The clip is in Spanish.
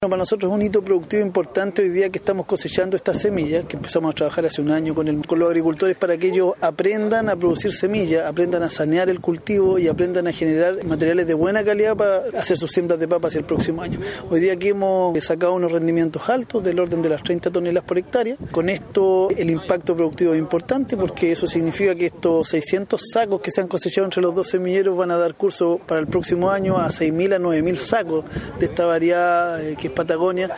Para nosotros es un hito productivo importante hoy día que estamos cosechando estas semillas, que empezamos a trabajar hace un año con los agricultores para que ellos aprendan a producir semillas, aprendan a sanear el cultivo y aprendan a generar materiales de buena calidad para hacer sus siembras de papa hacia el próximo año. Hoy día aquí hemos sacado unos rendimientos altos del orden de las 30 toneladas por hectárea. Con esto el impacto productivo es importante porque eso significa que estos 600 sacos que se han cosechado entre los dos semilleros van a dar curso para el próximo año a 6.000 a 9.000 sacos de esta variedad que Patagonia,